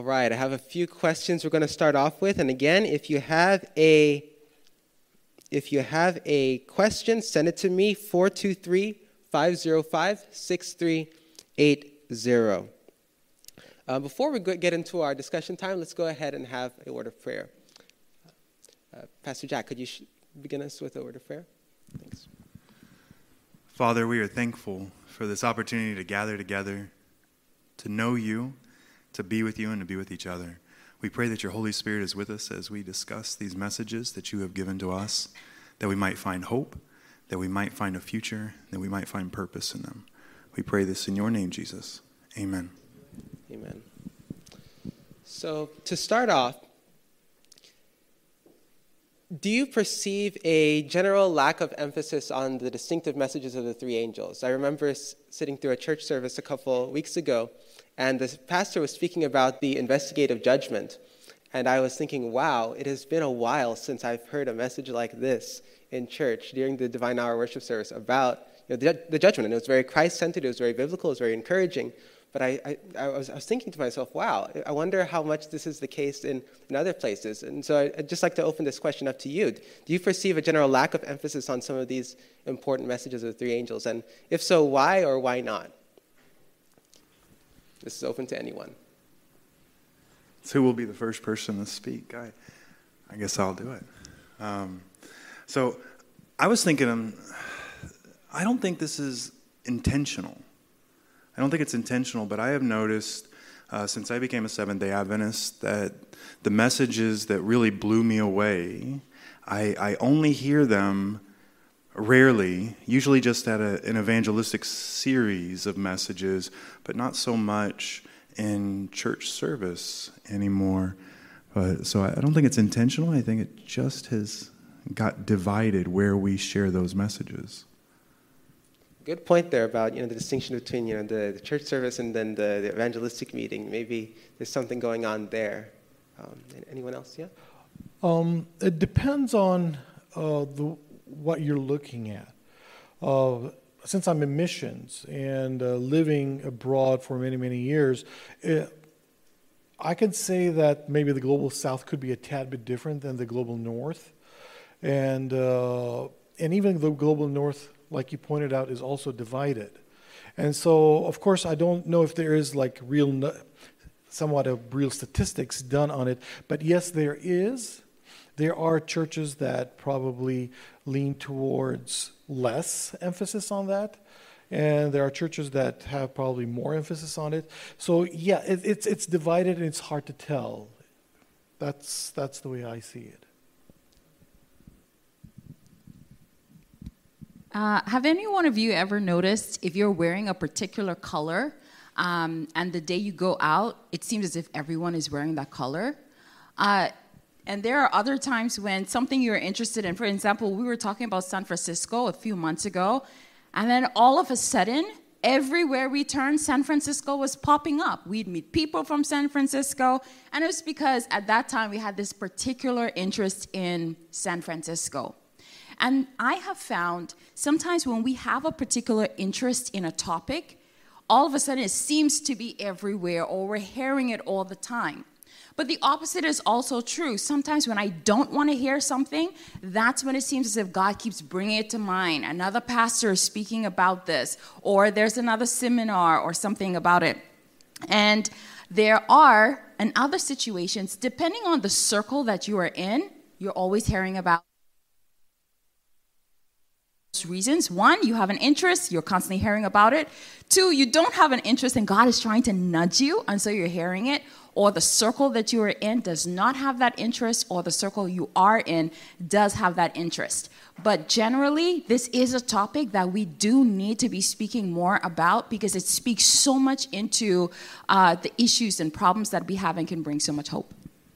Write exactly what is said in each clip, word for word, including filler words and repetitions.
All right, I have a few questions we're going to start off with. And again, if you have a if you have a question, send it to me, four two three, five zero five, six three eight zero. Uh, before we go, get into our discussion time, let's go ahead and have a word of prayer. Uh, Pastor Jack, could you sh- begin us with a word of prayer? Thanks. Father, we are thankful for this opportunity to gather together, to know you, to be with you, and to be with each other. We pray that your Holy Spirit is with us as we discuss these messages that you have given to us, that we might find hope, that we might find a future, that we might find purpose in them. We pray this in your name, Jesus. Amen. Amen. So to start off, do you perceive a general lack of emphasis on the distinctive messages of the three angels? I remember s- sitting through a church service a couple weeks ago, and the pastor was speaking about the investigative judgment. And I was thinking, wow, it has been a while since I've heard a message like this in church during the Divine Hour worship service about you know, the, the judgment. And it was very Christ-centered, it was very biblical, it was very encouraging. But I, I, I, was, I was thinking to myself, wow, I wonder how much this is the case in, in other places. And so I, I'd just like to open this question up to you. Do you perceive a general lack of emphasis on some of these important messages of the three angels? And if so, why or why not? This is open to anyone. So who will be the first person to speak? I, I guess I'll do it. Um, so I was thinking, um, I don't think this is intentional. I don't think it's intentional, but I have noticed uh, since I became a Seventh-day Adventist that the messages that really blew me away, I, I only hear them rarely, usually just at a, an evangelistic series of messages, but not so much in church service anymore. But, so I, I don't think it's intentional. I think it just has got divided where we share those messages. Good point there about you know the distinction between you know the, the church service and then the, the evangelistic meeting. Maybe there's something going on there. Um, anyone else? Yeah. Um, it depends on uh, the what you're looking at. Uh, since I'm in missions and uh, living abroad for many many years, it, I can say that maybe the global South could be a tad bit different than the global North, and uh, and even the global North, like you pointed out, is also divided. And so, of course, I don't know if there is like real, somewhat of real statistics done on it, but yes, there is. There are churches that probably lean towards less emphasis on that, and there are churches that have probably more emphasis on it. So yeah, it, it's it's divided and it's hard to tell. That's that's the way I see it. Uh, have any one of you ever noticed if you're wearing a particular color um, and the day you go out, it seems as if everyone is wearing that color? Uh, and there are other times when something you're interested in, for example, we were talking about San Francisco a few months ago, and then all of a sudden, everywhere we turned, San Francisco was popping up. We'd meet people from San Francisco, and it was because at that time we had this particular interest in San Francisco. And I have found sometimes when we have a particular interest in a topic, all of a sudden it seems to be everywhere or we're hearing it all the time. But the opposite is also true. Sometimes when I don't want to hear something, that's when it seems as if God keeps bringing it to mind. Another pastor is speaking about this, or there's another seminar or something about it. And there are, in other situations, depending on the circle that you are in, you're always hearing about reasons. One, you have an interest, you're constantly hearing about it. Two, you don't have an interest and God is trying to nudge you, and so you're hearing it. Or the circle that you are in does not have that interest, or the circle you are in does have that interest. But generally, this is a topic that we do need to be speaking more about because it speaks so much into uh, the issues and problems that we have and can bring so much hope.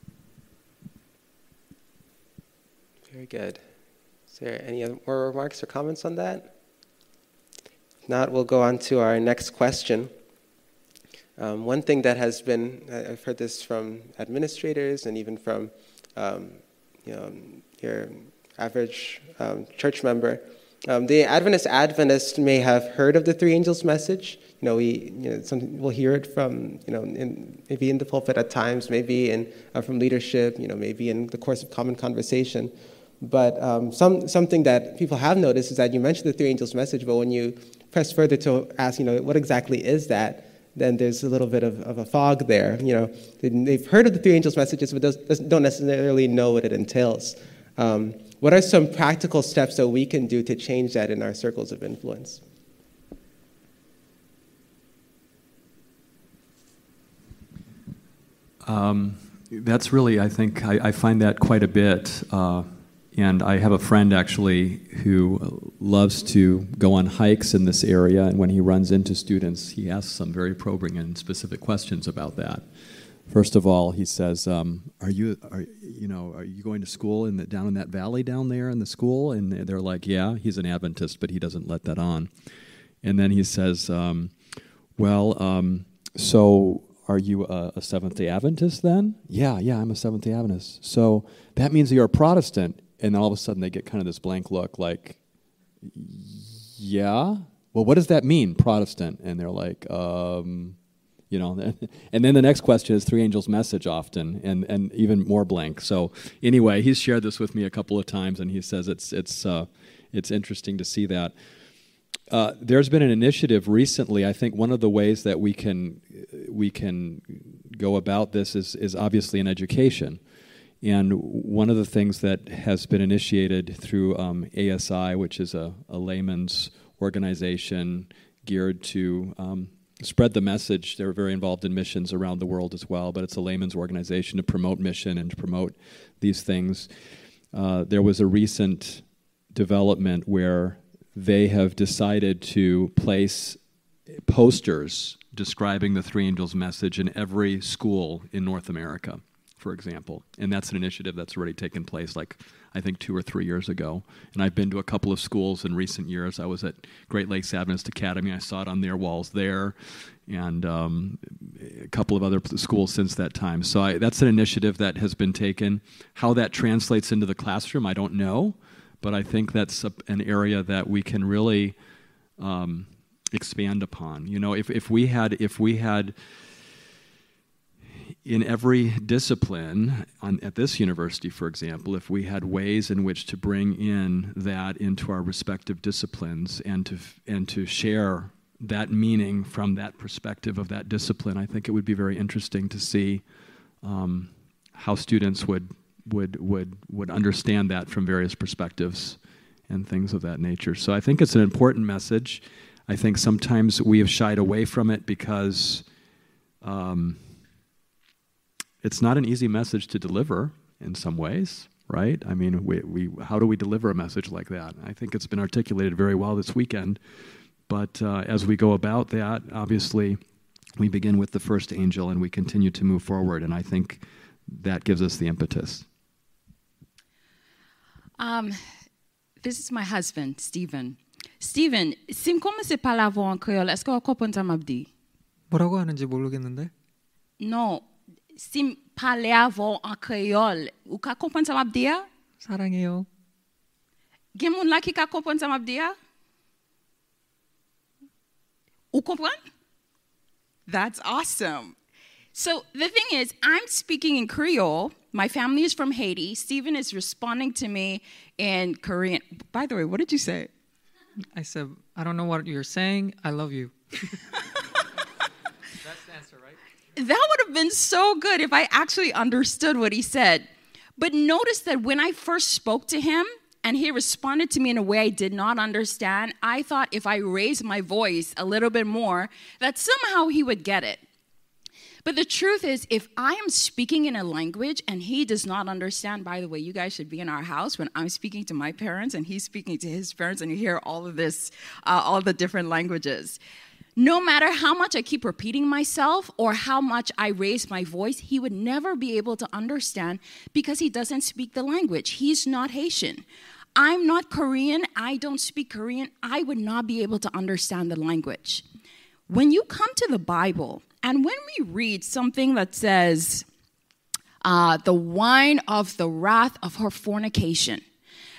Very good. Is there any other more remarks or comments on that? If not, we'll go on to our next question. Um, one thing that has been, I've heard this from administrators and even from um, you know, your average um, church member, Um, the Adventist Adventist may have heard of the three angels message. You know, we you know some we'll hear it from you know in, maybe in the pulpit at times, maybe in uh, from leadership. You know, maybe in the course of common conversation. But um, some something that people have noticed is that you mentioned the three angels message, but when you press further to ask, you know, what exactly is that? Then there's a little bit of, of a fog there. You know, they've heard of the three angels messages, but does, don't necessarily know what it entails. Um, what are some practical steps that we can do to change that in our circles of influence? Um, that's really, I think, I, I find that quite a bit. Uh, and I have a friend, actually, who loves to go on hikes in this area. And when he runs into students, he asks some very probing and specific questions about that. First of all, he says, um, "Are you, are you know, are you going to school in the, down in that valley down there in the school?" And they're like, "Yeah." He's an Adventist, but he doesn't let that on. And then he says, um, "Well, um, so are you a, a Seventh-day Adventist then?" "Yeah, yeah, I'm a Seventh-day Adventist." "So that means you're a Protestant." And then all of a sudden they get kind of this blank look, like, "Yeah? Well, what does that mean, Protestant?" And they're like, um, you know, and then the next question is three angels' message often, and, and even more blank. So anyway, he's shared this with me a couple of times, and he says it's it's uh, it's interesting to see that. Uh, there's been an initiative recently. I think one of the ways that we can we can go about this is is obviously in education. And one of the things that has been initiated through um, A S I, which is a, a layman's organization geared to um, spread the message. They're very involved in missions around the world as well, but it's a layman's organization to promote mission and to promote these things. Uh, there was a recent development where they have decided to place posters describing the three angels' message in every school in North America, for example. And that's an initiative that's already taken place, like, I think two or three years ago. And I've been to a couple of schools in recent years. I was at Great Lakes Adventist Academy. I saw it on their walls there, and um, a couple of other schools since that time. So I, that's an initiative that has been taken. How that translates into the classroom, I don't know, but I think that's a, an area that we can really um, expand upon. You know, if, if we had, if we had, in every discipline, on, at this university, for example, if we had ways in which to bring in that into our respective disciplines and to and to share that meaning from that perspective of that discipline, I think it would be very interesting to see um, how students would would would would understand that from various perspectives and things of that nature. So I think it's an important message. I think sometimes we have shied away from it because um, it's not an easy message to deliver in some ways, right? I mean, we, we how do we deliver a message like that? I think it's been articulated very well this weekend. But uh, as we go about that, obviously, we begin with the first angel and we continue to move forward. And I think that gives us the impetus. Um, this is my husband, Stephen. Stephen, sim como se parla en créole? Est-ce que vous comprenez ma dit? 뭐라고 하는지 모르겠는데. Non, sim parler avant en créole, ou ka comprendre ma dit? 사랑해요. Gen moun la ki ka comprendre ma dit? Ou comprendre? That's awesome. So the thing is, I'm speaking in Creole. My family is from Haiti. Stephen is responding to me in Korean. By the way, what did you say? I said, I don't know what you're saying. I love you. That's the answer, right? That would have been so good if I actually understood what he said. But notice that when I first spoke to him, and he responded to me in a way I did not understand, I thought if I raised my voice a little bit more, that somehow he would get it. But the truth is, if I am speaking in a language and he does not understand, by the way, you guys should be in our house when I'm speaking to my parents and he's speaking to his parents and you hear all of this, uh, all the different languages. No matter how much I keep repeating myself or how much I raise my voice, he would never be able to understand because he doesn't speak the language. He's not Haitian. I'm not Korean. I don't speak Korean. I would not be able to understand the language. When you come to the Bible, and when we read something that says, uh, the wine of the wrath of her fornication,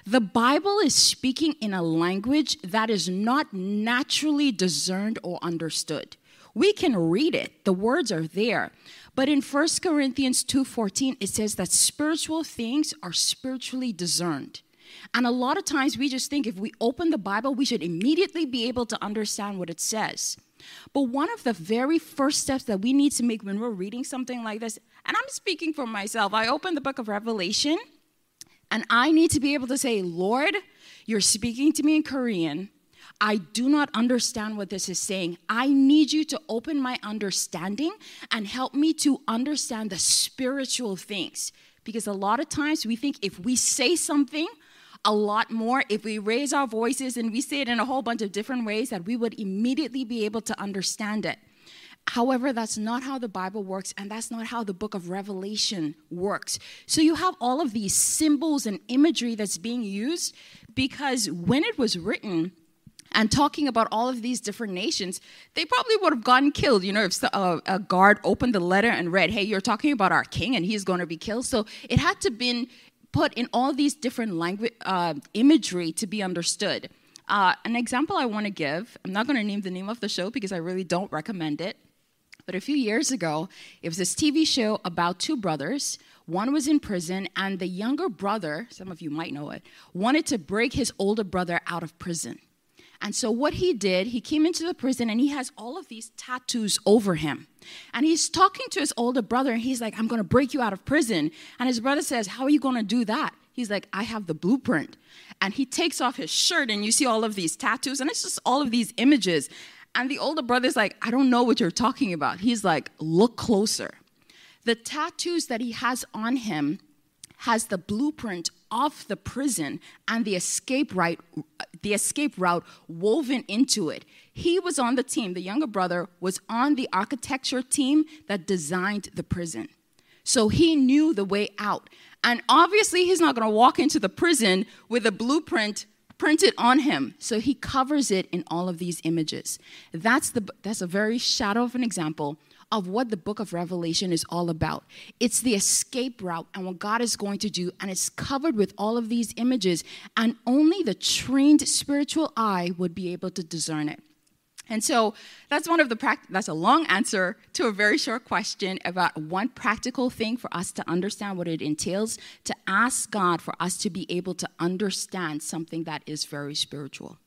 The Bible is speaking in a language that is not naturally discerned or understood. We can read it. The words are there. But in First Corinthians two fourteen, it says that spiritual things are spiritually discerned. And a lot of times we just think if we open the Bible, we should immediately be able to understand what it says. But one of the very first steps that we need to make when we're reading something like this, and I'm speaking for myself, I open the book of Revelation, and I need to be able to say, Lord, you're speaking to me in Korean. I do not understand what this is saying. I need you to open my understanding and help me to understand the spiritual things. Because a lot of times we think if we say something a lot more, if we raise our voices and we say it in a whole bunch of different ways, that we would immediately be able to understand it. However, that's not how the Bible works, and that's not how the book of Revelation works. So you have all of these symbols and imagery that's being used because when it was written and talking about all of these different nations, they probably would have gotten killed. You know, if a, a guard opened the letter and read, hey, you're talking about our king and he's going to be killed. So it had to been put in all these different language uh, imagery to be understood. Uh, an example I want to give, I'm not going to name the name of the show because I really don't recommend it. But a few years ago, it was this T V show about two brothers. One was in prison, and the younger brother, some of you might know it, wanted to break his older brother out of prison. And so what he did, he came into the prison, and he has all of these tattoos over him. And he's talking to his older brother, and he's like, I'm going to break you out of prison. And his brother says, how are you going to do that? He's like, I have the blueprint. And he takes off his shirt, and you see all of these tattoos, and it's just all of these images. And the older brother's like, I don't know what you're talking about. He's like, look closer. The tattoos that he has on him has the blueprint of the prison and the escape route, the escape route woven into it. He was on the team, the younger brother was on the architecture team that designed the prison. So he knew the way out. And obviously he's not going to walk into the prison with a blueprint printed on him. So he covers it in all of these images. That's the that's a very shadow of an example of what the book of Revelation is all about. It's the escape route and what God is going to do, and it's covered with all of these images, and only the trained spiritual eye would be able to discern it. And so that's one of the pract- that's a long answer to a very short question about one practical thing for us to understand what it entails, to ask God for us to be able to understand something that is very spiritual.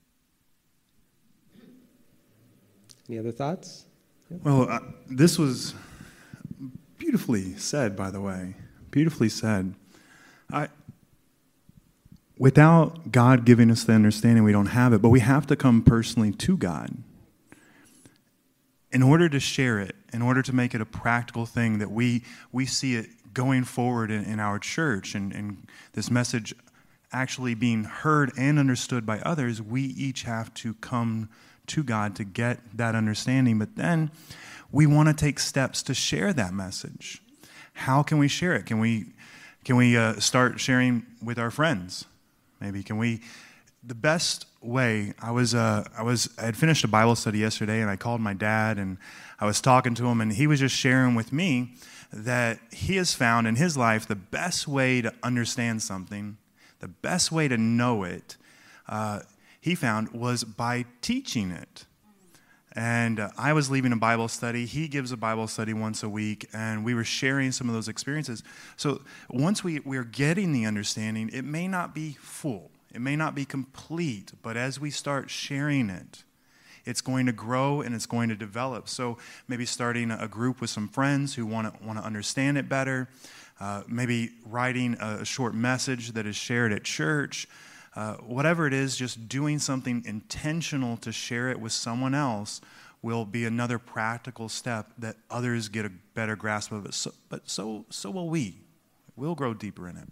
Any other thoughts? Well, uh, this was beautifully said, by the way. Beautifully said. I, without God giving us the understanding, we don't have it. But we have to come personally to God in order to share it, in order to make it a practical thing that we we see it going forward in, in our church, and, and this message actually being heard and understood by others. We each have to come to God to get that understanding, but then we want to take steps to share that message. How can we share it? Can we can we uh, start sharing with our friends? Maybe can we? The best way, I was uh, I was I had finished a Bible study yesterday, and I called my dad, and I was talking to him, and he was just sharing with me that he has found in his life the best way to understand something, the best way to know it. Uh, he found was by teaching it. And uh, I was leaving a Bible study. He gives a Bible study once a week, and we were sharing some of those experiences. So once we, we're getting the understanding, it may not be full. It may not be complete, but as we start sharing it, it's going to grow and it's going to develop. So maybe starting a group with some friends who want to want to understand it better, uh, maybe writing a, a short message that is shared at church. Uh, whatever it is, just doing something intentional to share it with someone else will be another practical step that others get a better grasp of it. So, but so so will we. We'll grow deeper in it.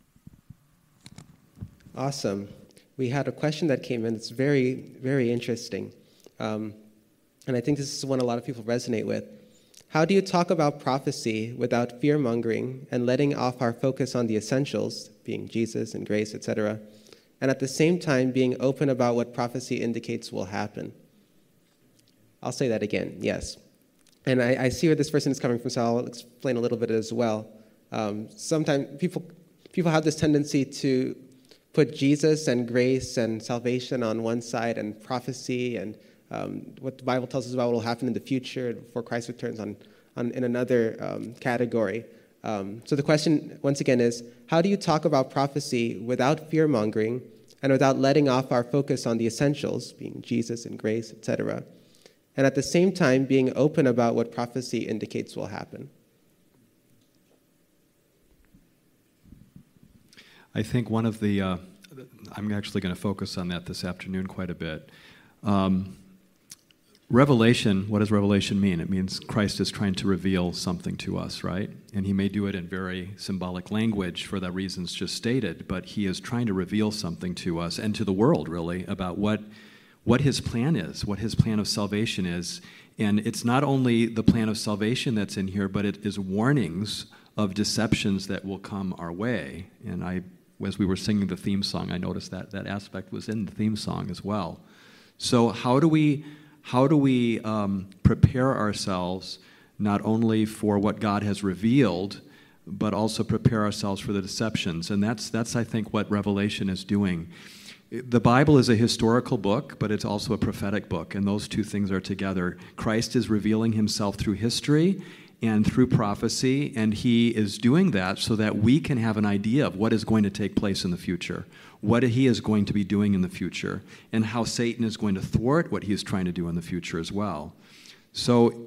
Awesome. We had a question that came in. It's very, very interesting. Um, and I think this is one a lot of people resonate with. How do you talk about prophecy without fear-mongering and letting off our focus on the essentials, being Jesus and grace, et cetera, and at the same time being open about what prophecy indicates will happen? I'll say that again, yes. And I, I see where this person is coming from, so I'll explain a little bit as well. Um, sometimes people people have this tendency to put Jesus and grace and salvation on one side and prophecy and um, what the Bible tells us about what will happen in the future before Christ returns on, on in another um, category. Um, so the question, once again, is how do you talk about prophecy without fear-mongering and without letting off our focus on the essentials, being Jesus and grace, et cetera, and at the same time being open about what prophecy indicates will happen? I think one of the, uh, I'm actually going to focus on that this afternoon quite a bit. Um, Revelation, what does revelation mean? It means Christ is trying to reveal something to us, right? And he may do it in very symbolic language for the reasons just stated, but he is trying to reveal something to us and to the world, really, about what what his plan is, what his plan of salvation is. And it's not only the plan of salvation that's in here, but it is warnings of deceptions that will come our way. And I, as we were singing the theme song, I noticed that that aspect was in the theme song as well. So how do we... How do we um, prepare ourselves not only for what God has revealed, but also prepare ourselves for the deceptions? And that's, that's I think, what Revelation is doing. The Bible is a historical book, but it's also a prophetic book, and those two things are together. Christ is revealing himself through history and through prophecy, and he is doing that so that we can have an idea of what is going to take place in the future, what he is going to be doing in the future, and how Satan is going to thwart what he is trying to do in the future as well. So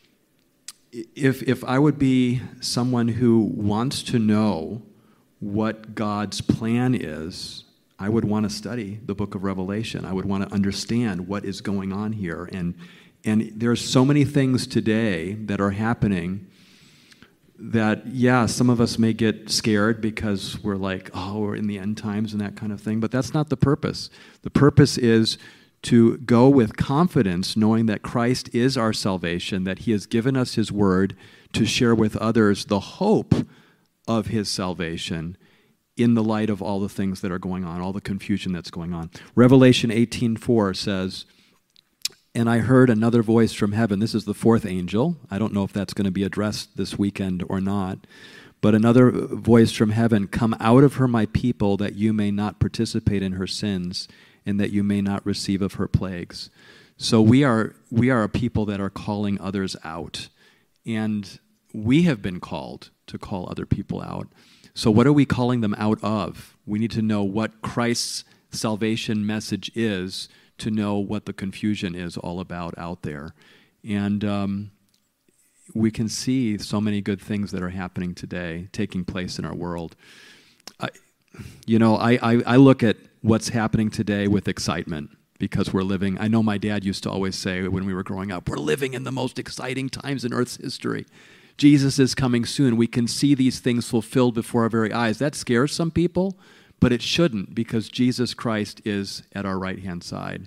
if if I would be someone who wants to know what God's plan is, I would want to study the book of Revelation. I would want to understand what is going on here. And and there's so many things today that are happening that, yeah, some of us may get scared because we're like, oh, we're in the end times and that kind of thing, but that's not the purpose. The purpose is to go with confidence, knowing that Christ is our salvation, that he has given us his word to share with others the hope of his salvation in the light of all the things that are going on, all the confusion that's going on. Revelation eighteen four says, "And I heard another voice from heaven." This is the fourth angel. I don't know if that's going to be addressed this weekend or not. "But another voice from heaven, 'Come out of her, my people, that you may not participate in her sins, and that you may not receive of her plagues.'" So we are we are a people that are calling others out. And we have been called to call other people out. So what are we calling them out of? We need to know what Christ's salvation message is to know what the confusion is all about out there. And um, we can see so many good things that are happening today, taking place in our world. I, you know, I, I, I look at what's happening today with excitement because we're living, I know my dad used to always say when we were growing up, we're living in the most exciting times in Earth's history. Jesus is coming soon. We can see these things fulfilled before our very eyes. That scares some people, but it shouldn't because Jesus Christ is at our right-hand side.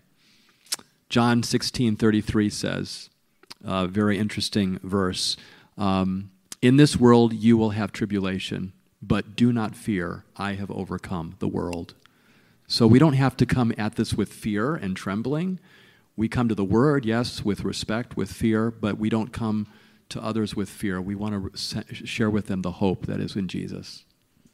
John sixteen thirty-three says, a very interesting verse, um, "In this world you will have tribulation, but do not fear, I have overcome the world." So we don't have to come at this with fear and trembling. We come to the Word, yes, with respect, with fear, but we don't come to others with fear. We want to share with them the hope that is in Jesus.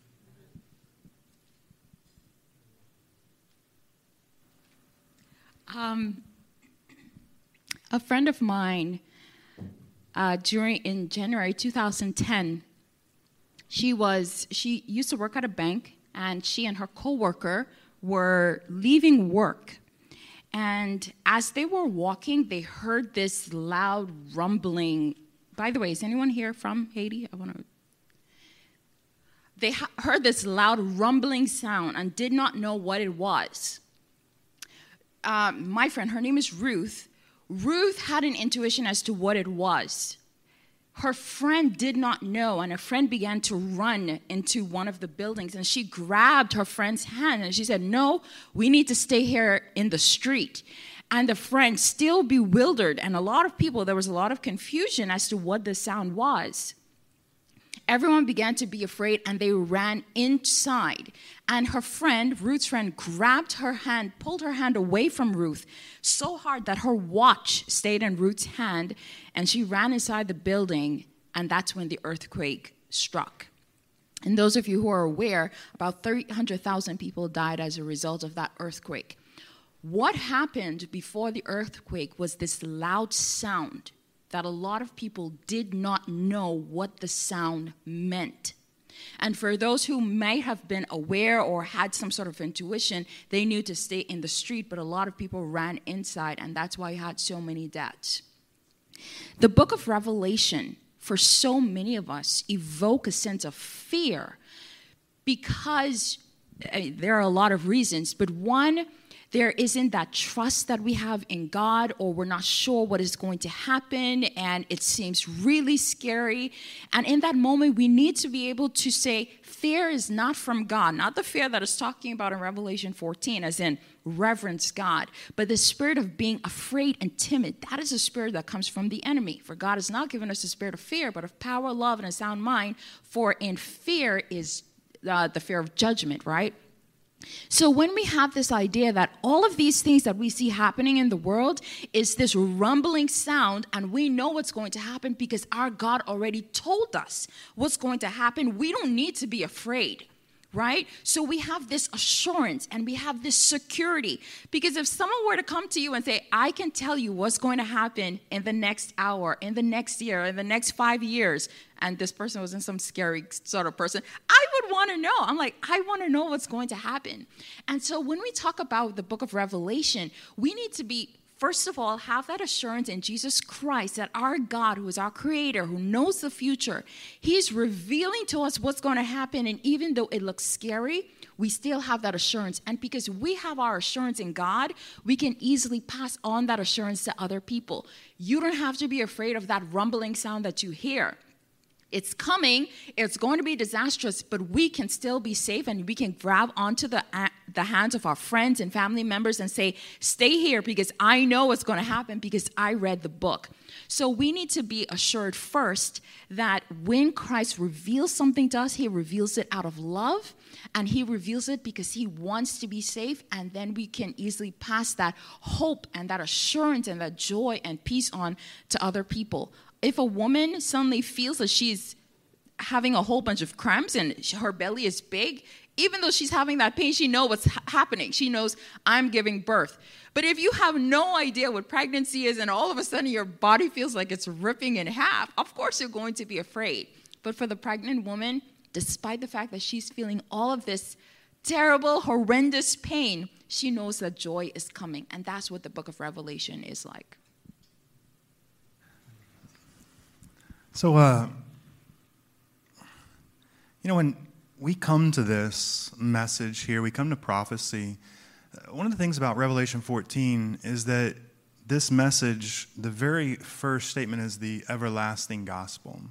Um, a friend of mine, uh, during in January two thousand ten, she was she used to work at a bank, and she and her coworker were leaving work. And as they were walking, they heard this loud rumbling. By the way, is anyone here from Haiti? I want to. They ha- heard this loud rumbling sound and did not know what it was. Uh, my friend, her name is Ruth. Ruth had an intuition as to what it was. Her friend did not know, and a friend began to run into one of the buildings, and she grabbed her friend's hand, and she said, "No, we need to stay here in the street." And the friend, still bewildered, and a lot of people, there was a lot of confusion as to what the sound was. Everyone began to be afraid, and they ran inside. And her friend, Ruth's friend, grabbed her hand, pulled her hand away from Ruth so hard that her watch stayed in Ruth's hand, and she ran inside the building, and that's when the earthquake struck. And those of you who are aware, about three hundred thousand people died as a result of that earthquake. What happened before the earthquake was this loud sound that a lot of people did not know what the sound meant. And for those who might have been aware or had some sort of intuition, they knew to stay in the street, but a lot of people ran inside, and that's why you had so many deaths. The book of Revelation, for so many of us, evoke a sense of fear because uh, there are a lot of reasons, but one, there isn't that trust that we have in God, or we're not sure what is going to happen, and it seems really scary. And in that moment, we need to be able to say, fear is not from God, not the fear that is talking about in Revelation fourteen, as in reverence God, but the spirit of being afraid and timid. That is a spirit that comes from the enemy. For God has not given us a spirit of fear, but of power, love, and a sound mind. For in fear is uh, the fear of judgment, right? So when we have this idea that all of these things that we see happening in the world is this rumbling sound, and we know what's going to happen because our God already told us what's going to happen, we don't need to be afraid, right? So we have this assurance and we have this security, because if someone were to come to you and say, I can tell you what's going to happen in the next hour, in the next year, in the next five years, and this person wasn't some scary sort of person, I would want to know. I'm like, I want to know what's going to happen. And so when we talk about the book of Revelation, we need to be, first of all, have that assurance in Jesus Christ that our God, who is our creator, who knows the future, he's revealing to us what's going to happen. And even though it looks scary, we still have that assurance. And because we have our assurance in God, we can easily pass on that assurance to other people. You don't have to be afraid of that rumbling sound that you hear. It's coming, it's going to be disastrous, but we can still be safe, and we can grab onto the, uh, the hands of our friends and family members and say, stay here because I know what's going to happen because I read the book. So we need to be assured first that when Christ reveals something to us, he reveals it out of love, and he reveals it because he wants to be safe, and then we can easily pass that hope and that assurance and that joy and peace on to other people. If a woman suddenly feels that she's having a whole bunch of cramps and her belly is big, even though she's having that pain, she knows what's ha- happening. She knows, I'm giving birth. But if you have no idea what pregnancy is and all of a sudden your body feels like it's ripping in half, of course you're going to be afraid. But for the pregnant woman, despite the fact that she's feeling all of this terrible, horrendous pain, she knows that joy is coming. And that's what the book of Revelation is like. So, uh, you know, when we come to this message here, we come to prophecy, uh, one of the things about Revelation fourteen is that this message, the very first statement is the everlasting gospel.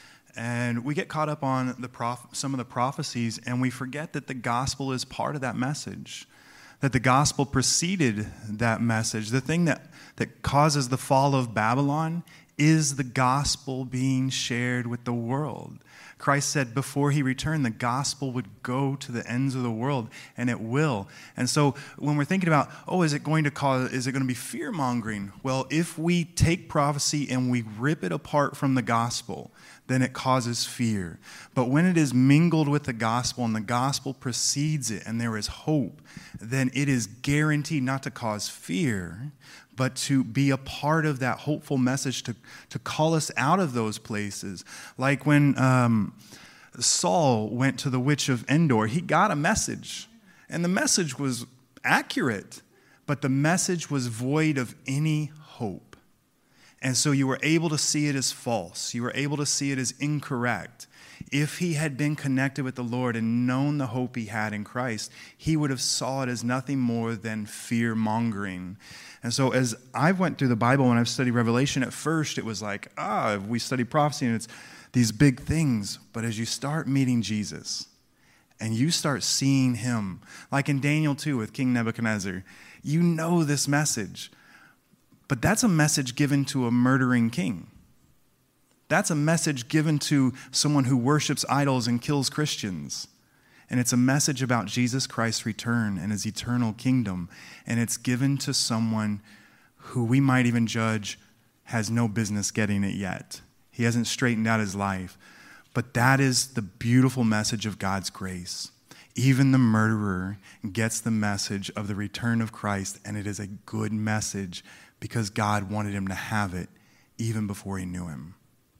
And we get caught up on the prof- some of the prophecies, and we forget that the gospel is part of that message, that the gospel preceded that message. The thing that, that causes the fall of Babylon is the gospel being shared with the world. Christ said before he returned, the gospel would go to the ends of the world, and it will. And so when we're thinking about, oh, is it going to cause, is it going to be fear-mongering? Well, if we take prophecy and we rip it apart from the gospel, then it causes fear. But when it is mingled with the gospel and the gospel precedes it and there is hope, then it is guaranteed not to cause fear, but to be a part of that hopeful message to, to call us out of those places. Like when um, Saul went to the witch of Endor, he got a message, and the message was accurate, but the message was void of any hope. And so you were able to see it as false. You were able to see it as incorrect. If he had been connected with the Lord and known the hope he had in Christ, he would have saw it as nothing more than fear-mongering. And so as I went through the Bible and I've studied Revelation, at first it was like, ah, we study prophecy and it's these big things. But as you start meeting Jesus and you start seeing him, like in Daniel two with King Nebuchadnezzar, you know this message. But that's a message given to a murdering king. That's a message given to someone who worships idols and kills Christians. And it's a message about Jesus Christ's return and his eternal kingdom. And it's given to someone who we might even judge has no business getting it yet. He hasn't straightened out his life. But that is the beautiful message of God's grace. Even the murderer gets the message of the return of Christ, and it is a good message because God wanted him to have it even before he knew him.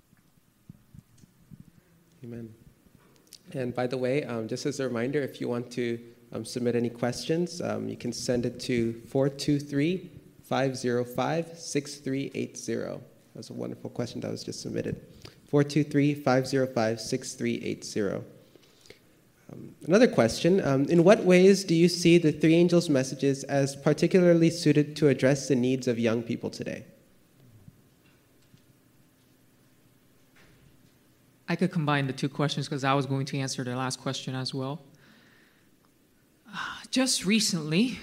Amen. And by the way, um, just as a reminder, if you want to um, submit any questions, um, you can send it to four two three, five zero five, six three eight zero. That was a wonderful question that was just submitted. four two three, five zero five, six three eight zero. Um, another question, um, in what ways do you see the three angels' messages as particularly suited to address the needs of young people today? I could combine the two questions because I was going to answer the last question as well. Uh, just recently,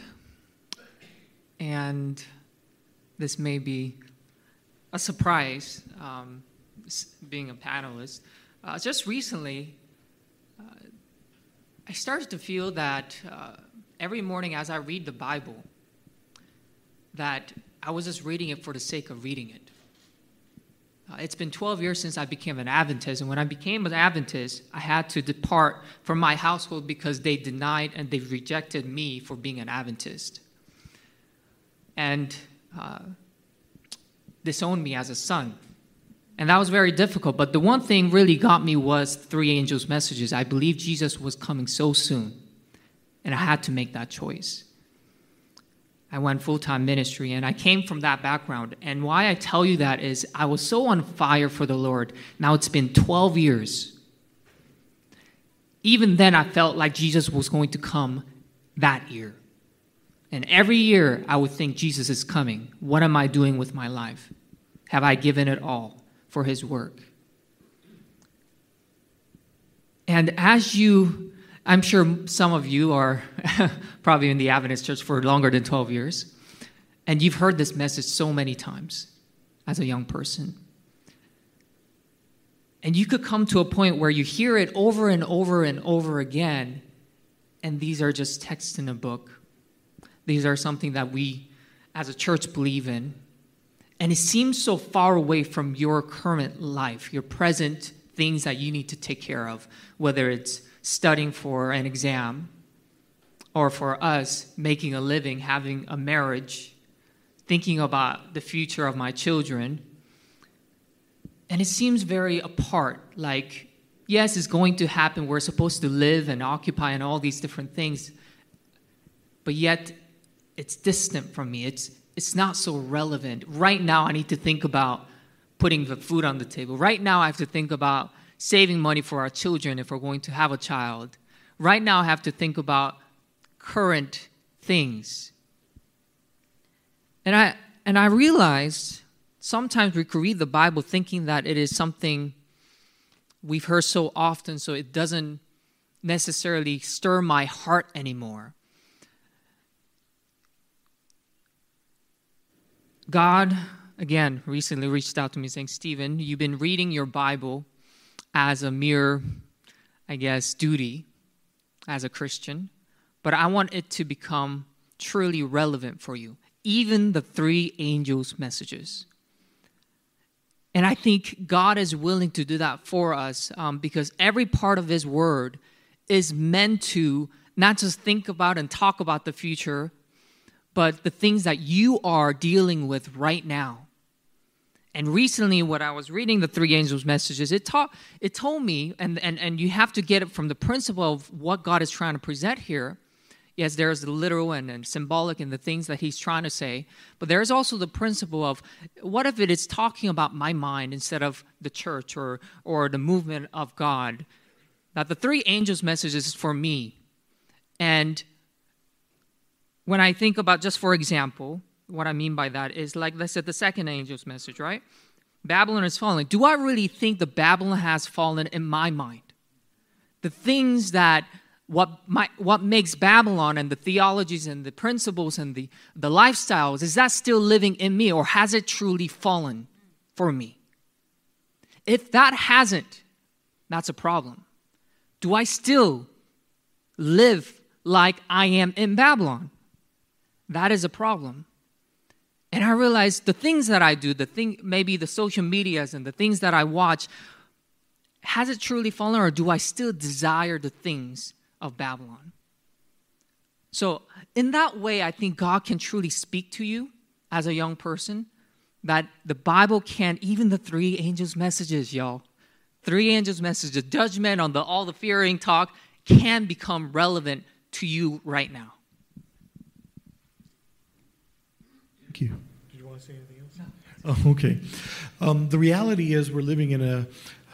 and this may be a surprise, um, being a panelist, uh, just recently, uh, I started to feel that uh, every morning as I read the Bible, that I was just reading it for the sake of reading it. Uh, it's been twelve years since I became an Adventist, and when I became an Adventist, I had to depart from my household because they denied and they rejected me for being an Adventist. And uh, disowned me as a son. And that was very difficult, but the one thing really got me was three angels' messages. I believed Jesus was coming so soon, and I had to make that choice. I went full-time ministry, and I came from that background. And why I tell you that is I was so on fire for the Lord. Now it's been twelve years. Even then, I felt like Jesus was going to come that year. And every year, I would think, Jesus is coming. What am I doing with my life? Have I given it all for his work? And as you... I'm sure some of you are probably in the Adventist church for longer than twelve years, and you've heard this message so many times as a young person. And you could come to a point where you hear it over and over and over again, and these are just texts in a book. These are something that we as a church believe in, and it seems so far away from your current life, your present things that you need to take care of, whether it's studying for an exam, or for us, making a living, having a marriage, thinking about the future of my children. And it seems very apart, like, yes, it's going to happen. We're supposed to live and occupy and all these different things, but yet it's distant from me. It's, it's not so relevant. Right now, I need to think about putting the food on the table. Right now, I have to think about saving money for our children if we're going to have a child. Right now, I have to think about current things. And I and I realized sometimes we could read the Bible thinking that it is something we've heard so often, so it doesn't necessarily stir my heart anymore. God, again, recently reached out to me saying, Stephen, you've been reading your Bible as a mere, I guess, duty as a Christian, but I want it to become truly relevant for you, even the three angels' messages. And I think God is willing to do that for us um, because every part of his word is meant to not just think about and talk about the future, but the things that you are dealing with right now. And recently, when I was reading the three angels' messages, it taught, it told me, and, and, and you have to get it from the principle of what God is trying to present here. Yes, there's the literal and, and symbolic and the things that he's trying to say, but there's also the principle of what if it is talking about my mind instead of the church or, or the movement of God? That the three angels' messages is for me. And when I think about, just for example, what I mean by that is, like, let's say the second angel's message, right? Babylon is falling. Do I really think the Babylon has fallen in my mind? The things that, what my, what makes Babylon and the theologies and the principles and the, the lifestyles, is that still living in me, or has it truly fallen for me? If that hasn't, that's a problem. Do I still live like I am in Babylon? That is a problem. And I realized the things that I do, the thing, maybe the social medias and the things that I watch, has it truly fallen, or do I still desire the things of Babylon? So in that way, I think God can truly speak to you as a young person, that the Bible can, even the three angels' messages, y'all, three angels' messages, the judgment on the all the fearing talk can become relevant to you right now. Thank you. Did you want to say anything else? No. Oh, okay. Um, the reality is we're living in a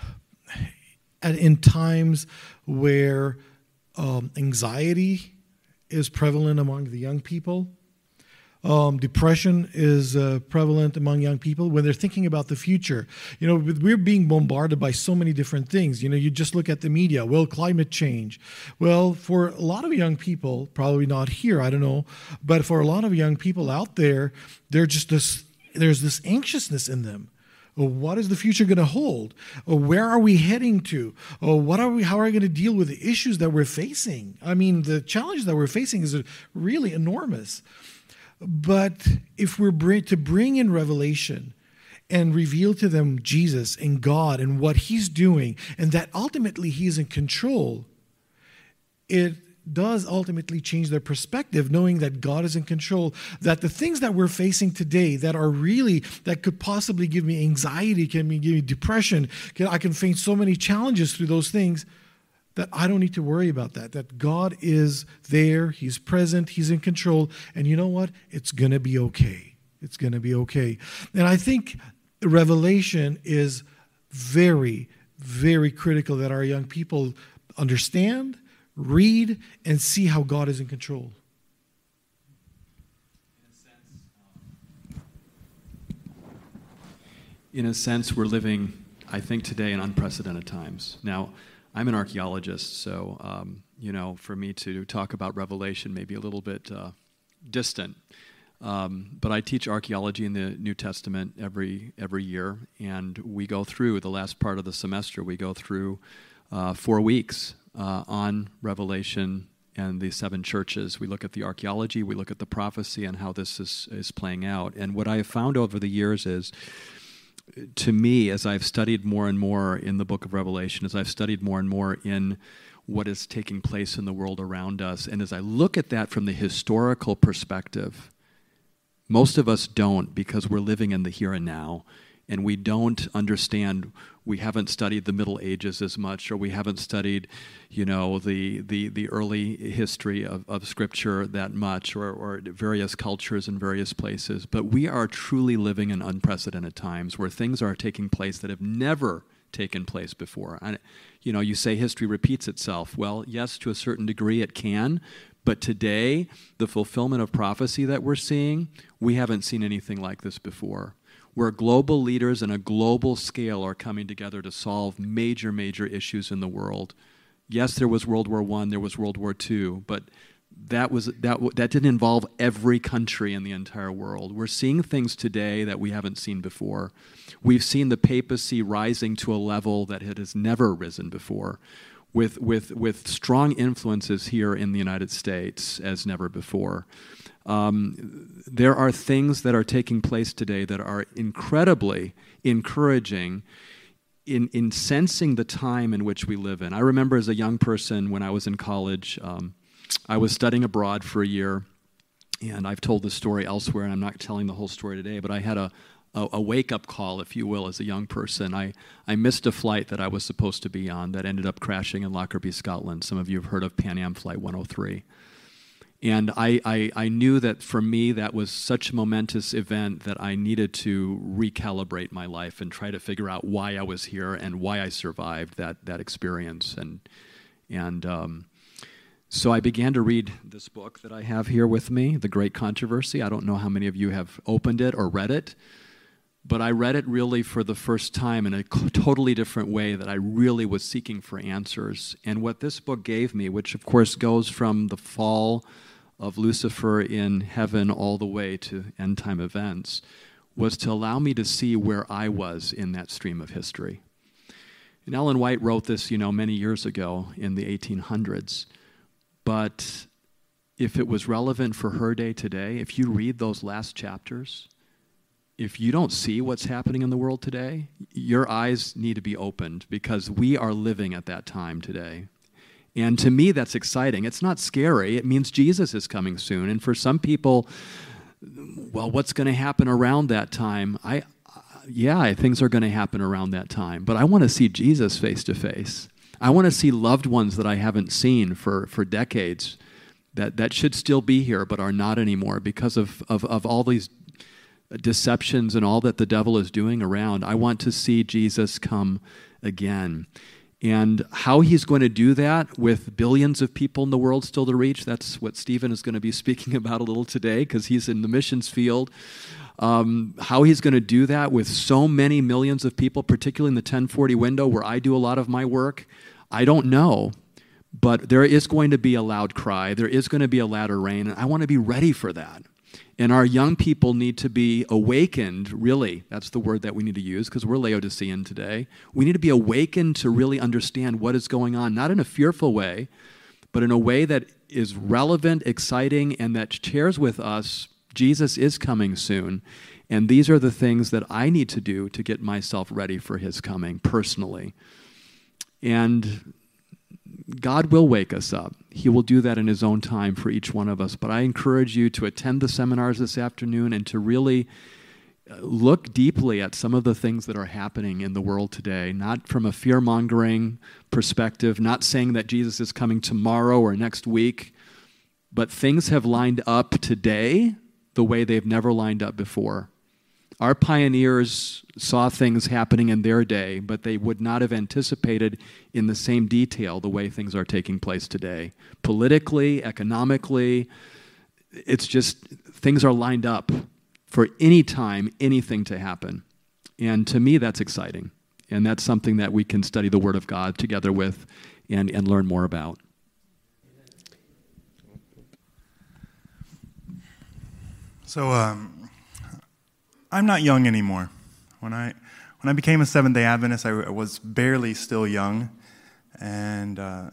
in times where um, anxiety is prevalent among the young people. Um, depression is uh, prevalent among young people when they're thinking about the future. You know, we're being bombarded by so many different things. You know, you just look at the media. Well, climate change. Well, for a lot of young people, probably not here, I don't know, but for a lot of young people out there, they're just this, there's this anxiousness in them. Oh, what is the future going to hold? Oh, where are we heading to? Oh, what are we? How are we going to deal with the issues that we're facing? I mean, the challenge that we're facing is really enormous. But if we're bring, to bring in revelation and reveal to them Jesus and God and what He's doing, and that ultimately He's in control, it does ultimately change their perspective, knowing that God is in control, that the things that we're facing today that are really, that could possibly give me anxiety, can give me depression, can, I can face so many challenges through those things, that I don't need to worry about that, that God is there, He's present, He's in control, and you know what? It's going to be okay. It's going to be okay. And I think revelation is very, very critical that our young people understand, read, and see how God is in control. In a sense, we're living, I think, today in unprecedented times. Now, I'm an archaeologist, so, um, you know, for me to talk about Revelation may be a little bit uh, distant. Um, but I teach archaeology in the New Testament every every year, and we go through, the last part of the semester, we go through uh, four weeks uh, on Revelation and the seven churches. We look at the archaeology, we look at the prophecy, and how this is, is playing out. And what I have found over the years is, to me, as I've studied more and more in the book of Revelation, as I've studied more and more in what is taking place in the world around us, and as I look at that from the historical perspective, most of us don't, because we're living in the here and now, and we don't understand, we haven't studied the Middle Ages as much, or we haven't studied, you know, the the, the early history of, of Scripture that much, or, or various cultures in various places. But we are truly living in unprecedented times where things are taking place that have never taken place before. And, you know, you say history repeats itself. Well, yes, to a certain degree it can, but today, the fulfillment of prophecy that we're seeing, we haven't seen anything like this before, where global leaders on a global scale are coming together to solve major, major issues in the world. Yes, there was World War One, there was World War Two, but that was that that didn't involve every country in the entire world. We're seeing things today that we haven't seen before. We've seen the papacy rising to a level that it has never risen before, with with with strong influences here in the United States as never before. Um, there are things that are taking place today that are incredibly encouraging in, in sensing the time in which we live in. I remember as a young person when I was in college, um, I was studying abroad for a year, and I've told this story elsewhere, and I'm not telling the whole story today, but I had a, a, a wake-up call, if you will, as a young person. I, I missed a flight that I was supposed to be on that ended up crashing in Lockerbie, Scotland. Some of you have heard of Pan Am Flight one oh three. And I, I, I knew that for me that was such a momentous event that I needed to recalibrate my life and try to figure out why I was here and why I survived that, that experience. And, and um, so I began to read this book that I have here with me, The Great Controversy. I don't know how many of you have opened it or read it, but I read it really for the first time in a totally different way that I really was seeking for answers. And what this book gave me, which of course goes from the fall of Lucifer in heaven all the way to end-time events, was to allow me to see where I was in that stream of history. And Ellen White wrote this, you know, many years ago in the eighteen hundreds. But if it was relevant for her day today, if you read those last chapters, if you don't see what's happening in the world today, your eyes need to be opened, because we are living at that time today. And to me, that's exciting. It's not scary. It means Jesus is coming soon. And for some people, well, what's going to happen around that time? I, yeah, things are going to happen around that time. But I want to see Jesus face to face. I want to see loved ones that I haven't seen for, for decades that, that should still be here but are not anymore because of, of, of all these deceptions and all that the devil is doing around. I want to see Jesus come again. And how he's going to do that with billions of people in the world still to reach, that's what Stephen is going to be speaking about a little today, because he's in the missions field. Um, how he's going to do that with so many millions of people, particularly in the ten forty window where I do a lot of my work, I don't know. But there is going to be a loud cry. There is going to be a latter rain, and I want to be ready for that. And our young people need to be awakened, really. That's the word that we need to use, because we're Laodicean today. We need to be awakened to really understand what is going on, not in a fearful way, but in a way that is relevant, exciting, and that shares with us Jesus is coming soon. And these are the things that I need to do to get myself ready for his coming personally. And God will wake us up. He will do that in his own time for each one of us. But I encourage you to attend the seminars this afternoon and to really look deeply at some of the things that are happening in the world today, not from a fear-mongering perspective, not saying that Jesus is coming tomorrow or next week, but things have lined up today the way they've never lined up before. Our pioneers saw things happening in their day, but they would not have anticipated in the same detail the way things are taking place today. Politically, economically, it's just things are lined up for any time, anything to happen. And to me, that's exciting. And that's something that we can study the Word of God together with and, and learn more about. So, um, I'm not young anymore. When I when I became a Seventh-day Adventist, I, I was barely still young, and uh,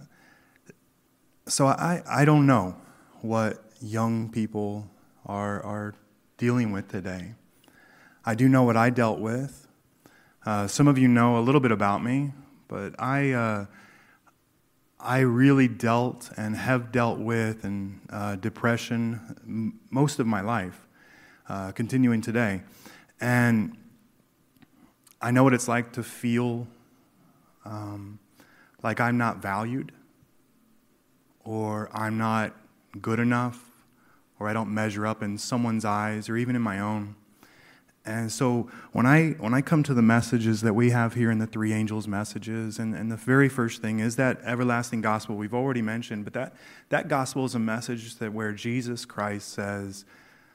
so I I don't know what young people are are dealing with today. I do know what I dealt with. Uh, some of you know a little bit about me, but I uh, I really dealt and have dealt with and uh, depression m- most of my life, uh, continuing today. And I know what it's like to feel um, like I'm not valued, or I'm not good enough, or I don't measure up in someone's eyes, or even in my own. And so when I when I come to the messages that we have here in the Three Angels messages, and, and the very first thing is that everlasting gospel we've already mentioned, but that, that gospel is a message that where Jesus Christ says,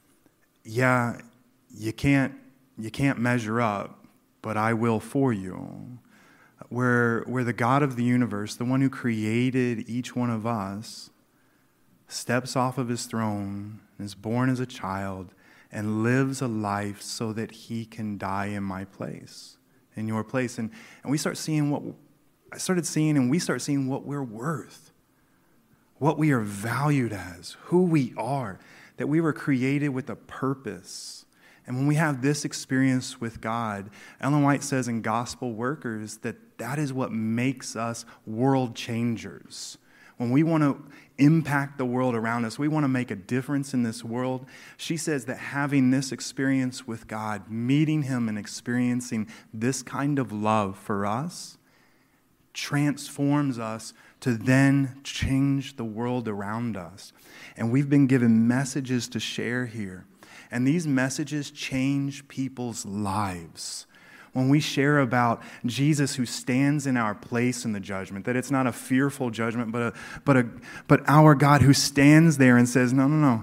yeah, you can't you can't measure up, but I will for you. Where where the God of the universe, the one who created each one of us, steps off of his throne, is born as a child, and lives a life so that he can die in my place, in your place. And, and we start seeing what, I started seeing and we start seeing what we're worth, what we are valued as, who we are, that we were created with a purpose. And when we have this experience with God, Ellen White says in Gospel Workers that that is what makes us world changers. When we want to impact the world around us, we want to make a difference in this world, she says that having this experience with God, meeting him and experiencing this kind of love for us, transforms us to then change the world around us. And we've been given messages to share here. And these messages change people's lives. When we share about Jesus who stands in our place in the judgment, that it's not a fearful judgment, but a, but a, but our God who stands there and says, no, no, no,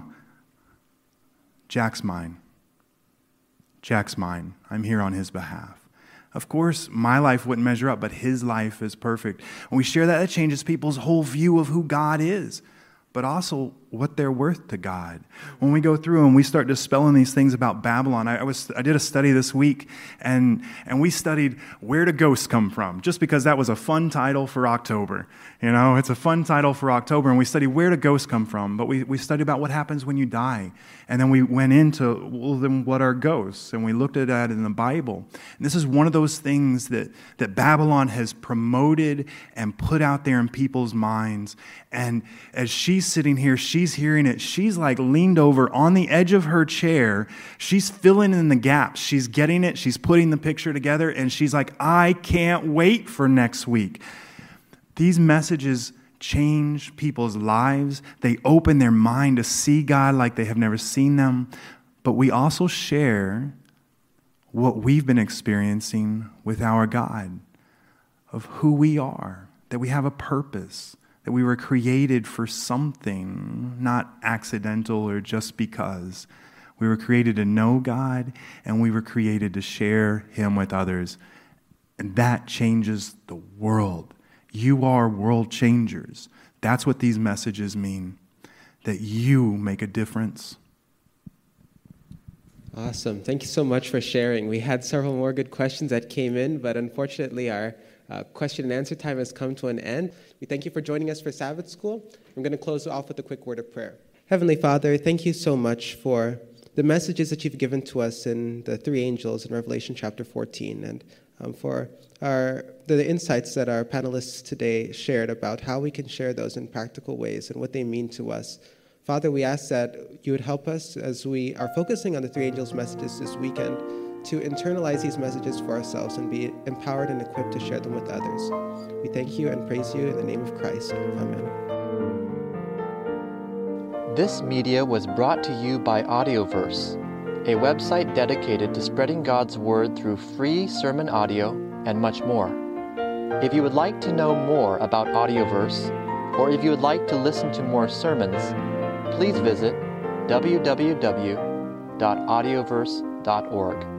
Jack's mine. Jack's mine. I'm here on his behalf. Of course, my life wouldn't measure up, but his life is perfect. When we share that, it changes people's whole view of who God is. But also, what they're worth to God. When we go through and we start dispelling these things about Babylon, I, I was I did a study this week, and and we studied Where Do Ghosts Come From, just because that was a fun title for October. You know, it's a fun title for October, and we studied Where Do Ghosts Come From, but we, we studied about what happens when you die. And then we went into, well, then what are ghosts? And we looked at that in the Bible. And this is one of those things that, that Babylon has promoted and put out there in people's minds. And as she's sitting here, she's hearing it. She's like leaned over on the edge of her chair. She's filling in the gaps. She's getting it. She's putting the picture together. And she's like, I can't wait for next week. These messages change people's lives. They open their mind to see God like they have never seen them. But we also share what we've been experiencing with our God, of who we are, that we have a purpose, that we were created for something, not accidental or just because. We were created to know God, and we were created to share Him with others. And that changes the world. You are world changers. That's what these messages mean, that you make a difference. Awesome. Thank you so much for sharing. We had several more good questions that came in, but unfortunately our uh, question and answer time has come to an end. We thank you for joining us for Sabbath School. I'm going to close off with a quick word of prayer. Heavenly Father, thank you so much for the messages that you've given to us in the three angels in Revelation chapter fourteen, and um, for our the insights that our panelists today shared about how we can share those in practical ways and what they mean to us. Father, we ask that you would help us as we are focusing on the three angels' messages this weekend to internalize these messages for ourselves and be empowered and equipped to share them with others. We thank you and praise you in the name of Christ. Amen. This media was brought to you by Audioverse, a website dedicated to spreading God's Word through free sermon audio and much more. If you would like to know more about Audioverse, or if you would like to listen to more sermons, please visit w w w dot audioverse dot org.